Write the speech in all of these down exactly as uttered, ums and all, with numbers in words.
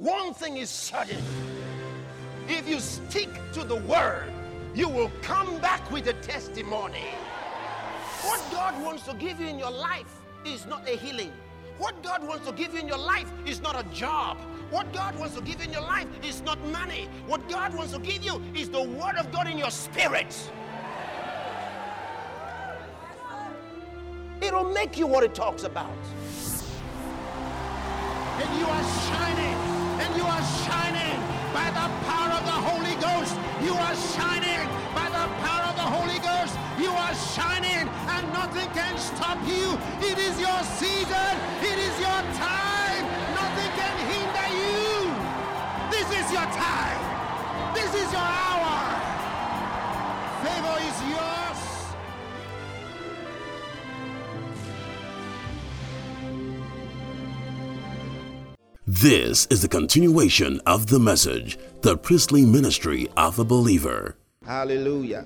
One thing is certain. If you stick to the word, you will come back with a testimony. What God wants to give you in your life is not a healing. What God wants to give you in your life is not a job. What God wants to give you in your life is not money. What God wants to give you is the word of God in your spirit. It'll make you what it talks about. And you are shining, and you are shining by the power of the Holy Ghost. You are shining by the power of the Holy Ghost. You are shining, and nothing can stop you. It is your season. It is your time. Nothing can hinder you. This is your time. This is your hour. Favor is yours. This is the continuation of the message, the priestly ministry of a believer. Hallelujah.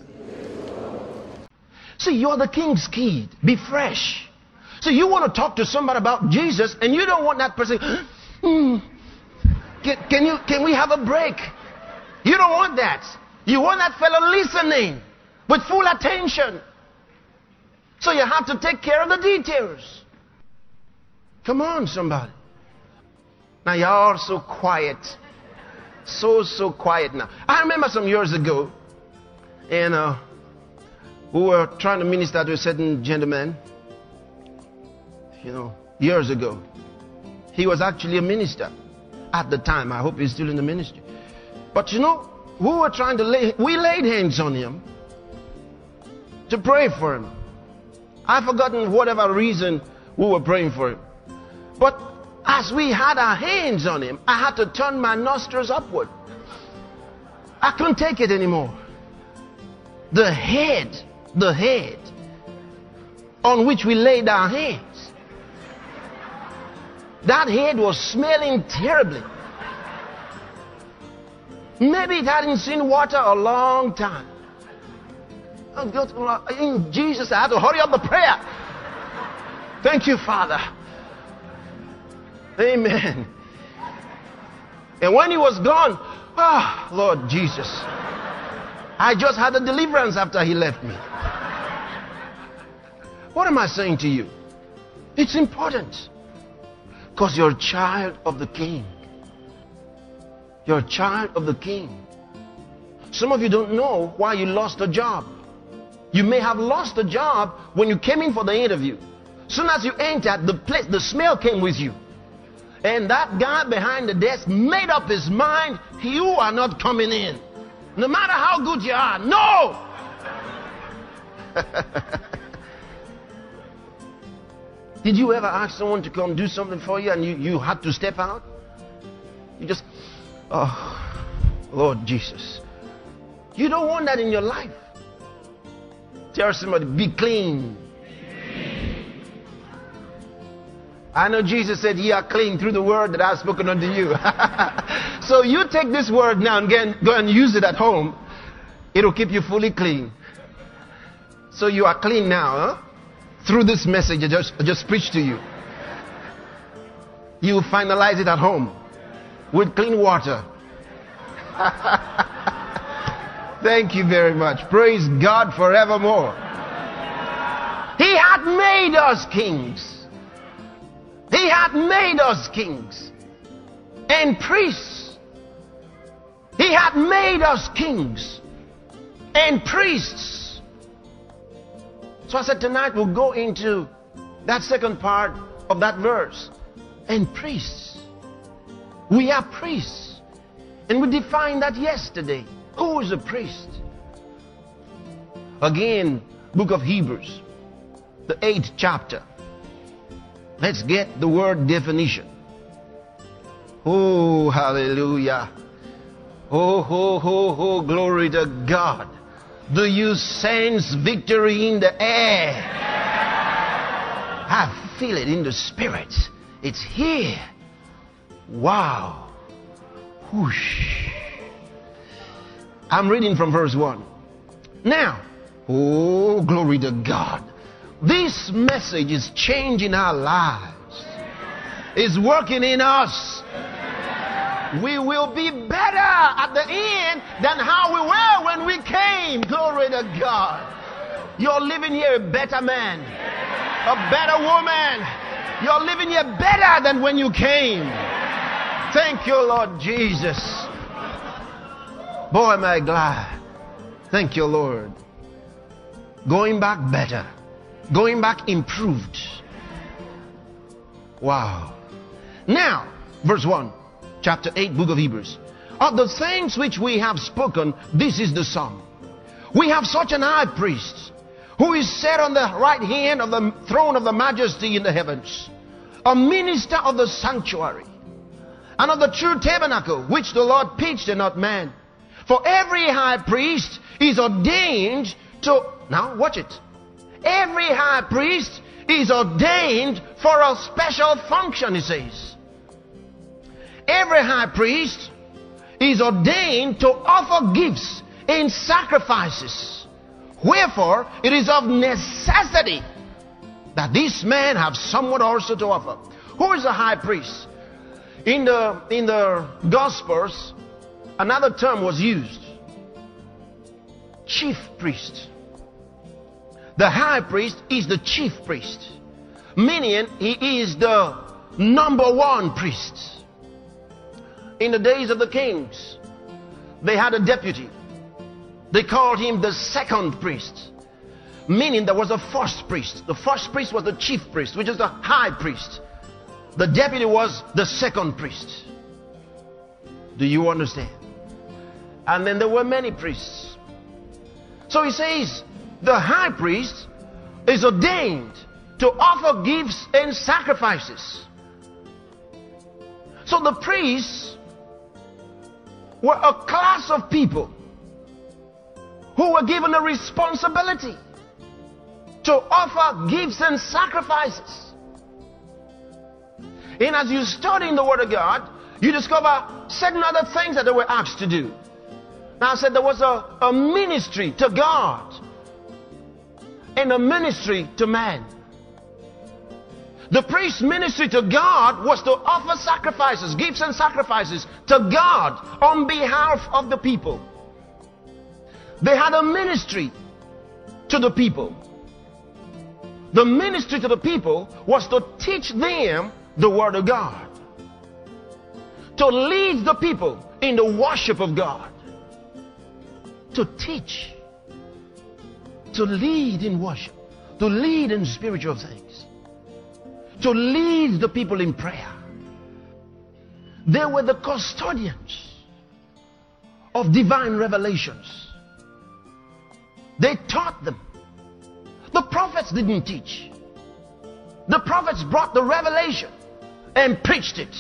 See, you're the king's kid. Be fresh. So you want to talk to somebody about Jesus, and you don't want that person, hmm, can, can, you, can we have a break? You don't want that. You want that fellow listening with full attention. So you have to take care of the details. Come on, somebody. Now you're all so quiet. So, so quiet now. I remember some years ago, and uh, we were trying to minister to a certain gentleman, you know, years ago. He was actually a minister at the time. I hope he's still in the ministry. But you know, we were trying to lay, we laid hands on him to pray for him. I've forgotten whatever reason we were praying for him. But as we had our hands on him, I had to turn my nostrils upward. I couldn't take it anymore. The head, the head on which we laid our hands, that head was smelling terribly. Maybe it hadn't seen water a long time. In Jesus, I had to hurry up the prayer. Thank you, Father. Amen. And when he was gone, ah, oh, Lord Jesus, I just had a deliverance after he left me. What am I saying to you? It's important. Because you're a child of the King. You're a child of the King. Some of you don't know why you lost a job. You may have lost a job when you came in for the interview. Soon as you entered the place, the smell came with you. And that guy behind the desk made up his mind, you are not coming in. No matter how good you are. No! Did you ever ask someone to come do something for you and you, you had to step out? You just, oh, Lord Jesus. You don't want that in your life. Tell somebody, be clean. I know Jesus said, ye are clean through the word that I've spoken unto you. So you take this word now and again, go and use it at home. It'll keep you fully clean. So you are clean now, huh? Through this message I just, I just preached to you. You finalize it at home with clean water. Thank you very much. Praise God forevermore. He had made us kings. He had made us kings and priests. He had made us kings and priests. So I said tonight we'll go into that second part of that verse. And priests. We are priests. And we defined that yesterday. Who is a priest? Again, book of Hebrews, the eighth chapter. Let's get the word definition. Oh, hallelujah. Oh, ho, ho, ho, glory to God. Do you sense victory in the air? I feel it in the spirit. It's here. Wow. Whoosh. I'm reading from verse one. Now, oh, glory to God. This message is changing our lives. It's working in us. We will be better at the end than how we were when we came. Glory to God. You're living here a better man, a better woman. You're living here better than when you came. Thank you, Lord Jesus. Boy, am I glad. Thank you, Lord. Going back better. Going back improved. Wow. Now, verse one, chapter eight, book of Hebrews. Of the things which we have spoken, this is the sum. We have such an high priest, who is set on the right hand of the throne of the majesty in the heavens, a minister of the sanctuary, and of the true tabernacle, which the Lord pitched and not man. For every high priest is ordained to... Now, watch it. Every high priest is ordained for a special function, he says. Every high priest is ordained to offer gifts and sacrifices. Wherefore, it is of necessity that this man have somewhat also to offer. Who is a high priest? In the, in the Gospels, another term was used. Chief priest. The high priest is the chief priest, meaning he is the number one priest. In the days of the kings, they had a deputy. They called him the second priest, meaning there was a first priest. The first priest was the chief priest, which is the high priest. The deputy was the second priest. Do you understand? And then there were many priests. So he says, the high priest is ordained to offer gifts and sacrifices. So the priests were a class of people who were given a responsibility to offer gifts and sacrifices. And as you study in the Word of God, you discover certain other things that they were asked to do. Now I said there was a, a ministry to God and a ministry to man. The priest's ministry to God was to offer sacrifices, gifts and sacrifices to God on behalf of the people. They had a ministry to the people. The ministry to the people was to teach them the Word of God, to lead the people in the worship of God, to teach, to lead in worship, to lead in spiritual things, to lead the people in prayer. They were the custodians of divine revelations. They taught them. The prophets didn't teach. The prophets brought the revelation and preached it.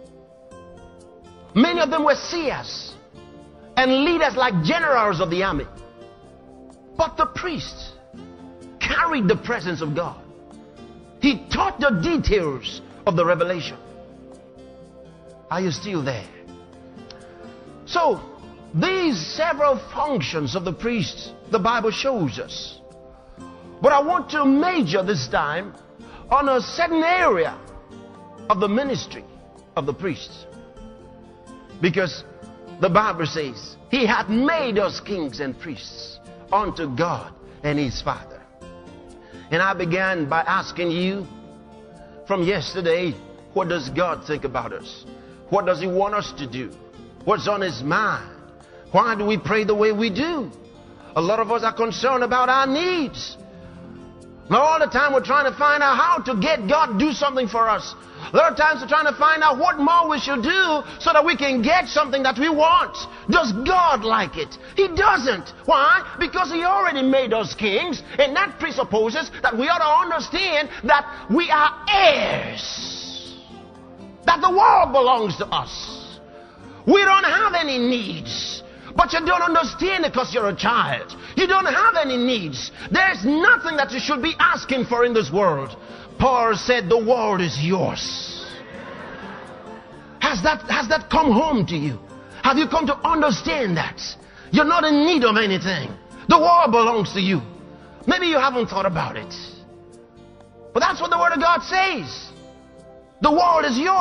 Many of them were seers and leaders like generals of the army. But the priest carried the presence of God. He taught the details of the revelation. Are you still there? So, these several functions of the priest, the Bible shows us. But I want to major this time on a certain area of the ministry of the priest. Because the Bible says, He hath made us kings and priests unto God and His Father. And I began by asking you from yesterday, what does God think about us? What does He want us to do? What's on His mind? Why do we pray the way we do? A lot of us are concerned about our needs. Now all the time we're trying to find out how to get God to do something for us. A lot of times we're trying to find out what more we should do so that we can get something that we want. Does God like it? He doesn't. Why? Because He already made us kings, and that presupposes that we ought to understand that we are heirs. That the world belongs to us. We don't have any needs. But you don't understand it because you're a child. You don't have any needs. There's nothing that you should be asking for in this world. Paul said the world is yours. Has that, has that come home to you? Have you come to understand that? You're not in need of anything. The world belongs to you. Maybe you haven't thought about it. But that's what the Word of God says. The world is yours.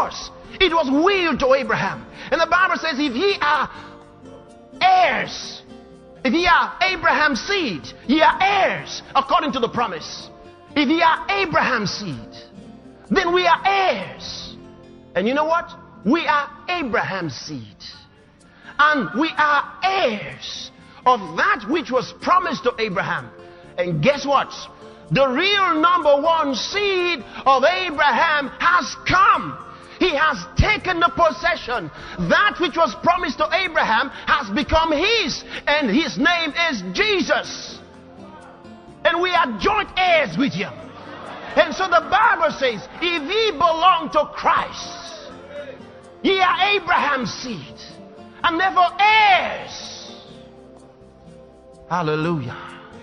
It was willed to Abraham. And the Bible says, if ye are heirs, if ye are Abraham's seed, ye are heirs according to the promise. If ye are Abraham's seed, then we are heirs. And you know what? We are Abraham's seed. And we are heirs of that which was promised to Abraham. And guess what? The real number one seed of Abraham has come. He has taken the possession. That which was promised to Abraham has become his. And his name is Jesus. And we are joint heirs with him. And so the Bible says, if ye belong to Christ, ye are Abraham's seed, and therefore heirs. Hallelujah.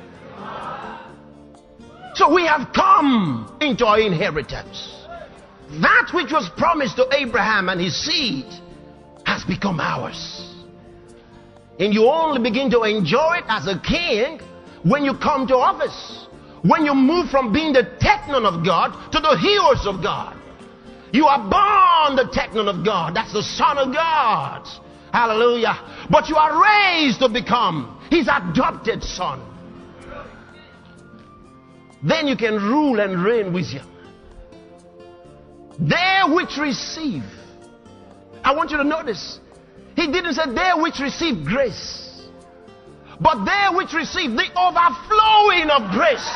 So we have come into our inheritance. That which was promised to Abraham and his seed has become ours. And you only begin to enjoy it as a king when you come to office. When you move from being the technon of God to the heroes of God. You are born the technon of God. That's the Son of God. Hallelujah. But you are raised to become his adopted son. Then you can rule and reign with him. They which receive. I want you to notice. He didn't say they which receive grace, but they which receive the overflowing of grace.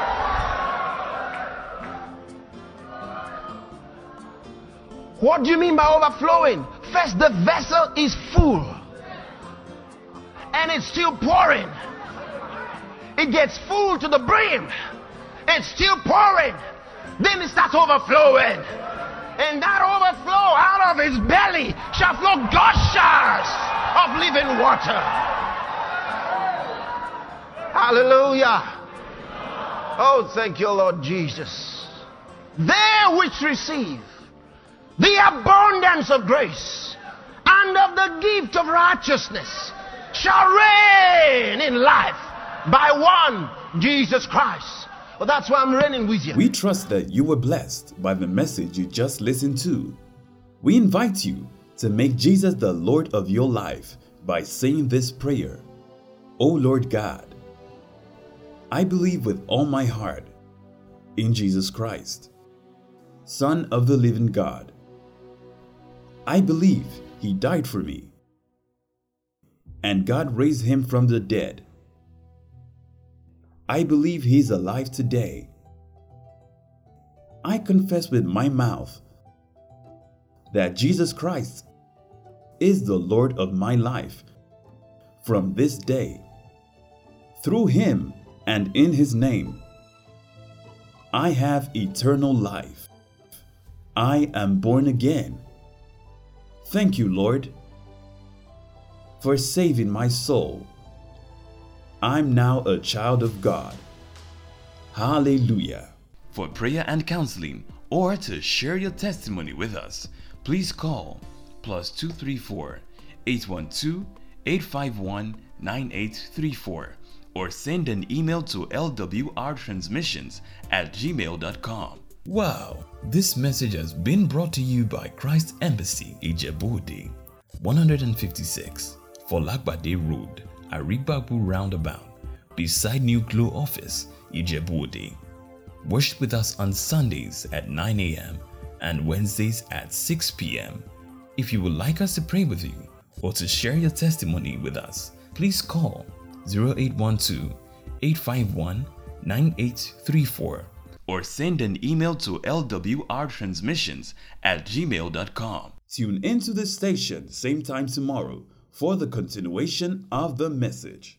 What do you mean by overflowing? First, the vessel is full and it's still pouring. It gets full to the brim. It's still pouring. Then it starts overflowing. And that overflow out of his belly shall flow gushers of living water. Hallelujah. Oh, thank you, Lord Jesus. They which receive the abundance of grace and of the gift of righteousness shall reign in life by one, Jesus Christ. Well, that's why I'm reigning with you. We trust that you were blessed by the message you just listened to. We invite you to make Jesus the Lord of your life by saying this prayer. O Lord God, I believe with all my heart in Jesus Christ, Son of the living God. I believe he died for me, and God raised him from the dead. I believe he is alive today. I confess with my mouth that Jesus Christ is the Lord of my life from this day. Through him and in his name, I have eternal life. I am born again. Thank you, Lord, for saving my soul. I'm now a child of God. Hallelujah. For prayer and counseling or to share your testimony with us, please call plus two three four, eight one two, eight five one, nine eight three four or send an email to l w r transmissions at gmail dot com. Wow, this message has been brought to you by Christ Embassy, Ijebu-Ode, one fifty-six, Folagbade Road, Arigbabu Roundabout, beside New Glow Office, Ijebu-Ode. Worship with us on Sundays at nine a m and Wednesdays at six p m If you would like us to pray with you or to share your testimony with us, please call zero eight one two, eight five one, nine eight three four or send an email to l w r transmissions at gmail dot com. Tune into the station same time tomorrow for the continuation of the message.